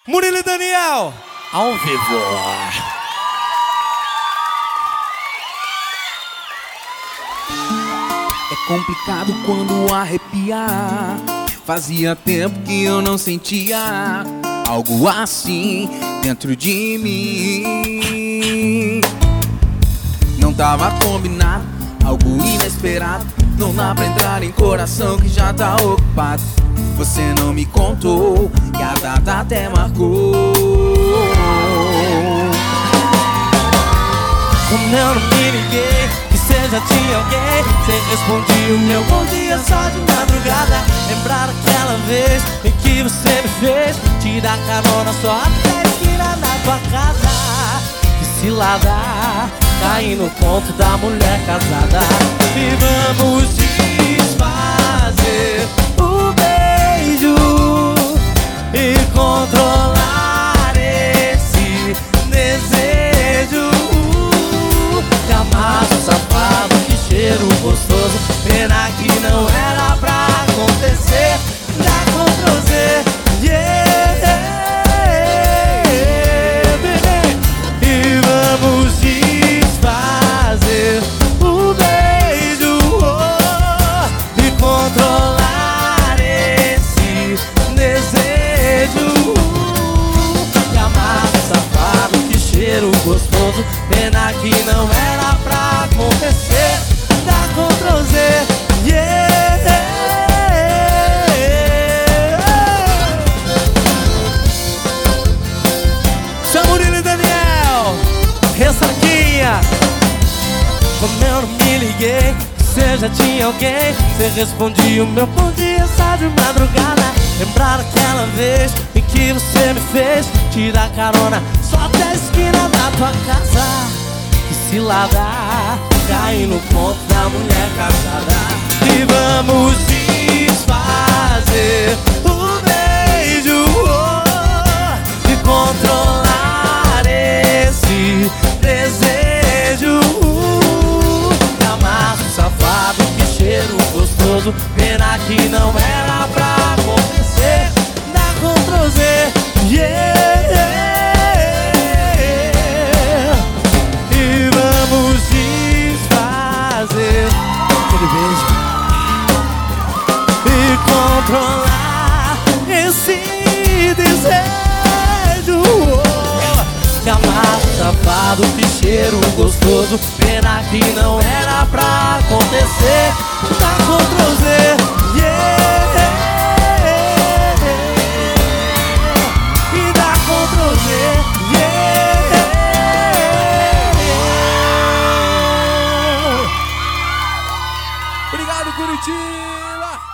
Murilo e Daniel, ao vivo. É complicado quando arrepiar. Fazia tempo que eu não sentia algo assim dentro de mim. Não tava combinado, algo inesperado. Não dá pra entrar em coração que já tá ocupado. Você não me contou que a data até marcou. Como eu não me liguei que cê já tinha alguém, cê respondia o meu bom dia só de madrugada. Lembrar aquela vez em que você me fez te dar carona só até a esquina da tua casa. Que cilada, caí no conto da mulher casada. E vamos desfazer o beijo e controlar esse desejo. Que amasso safado, que cheiro gostoso. Pena que não era pra acontecer. Dá Ctrl Z, yeah, baby. E vamos desfazer o beijo, oh, e controlar esse desejo. Que amasso safado, que cheiro gostoso. Pena que não era pra acontecer. Dá Ctrl Z, yeah. Seu Murilo e Daniel, ressaquinha. Como eu não me liguei, cê já tinha alguém. Cê respondia o meu bom dia só de madrugada. Lembrar aquela vez em que você me fez tirar carona só até a esquina da tua casa. Que cilada, caí no ponto da mulher casada. E vamos desfazer o beijo, oh, e controlar esse desejo. Que amasso safado, que cheiro gostoso. Pena que não era pra acontecer. Dá Ctrl Z, yeah. E vamos desfazer aquele beijo e controlar esse desejo. Que amasso safado, que cheiro gostoso. Pena que não era pra acontecer. Dá Ctrl Z, yeah. E dá Ctrl Z, yeah. Obrigado, Curitiba!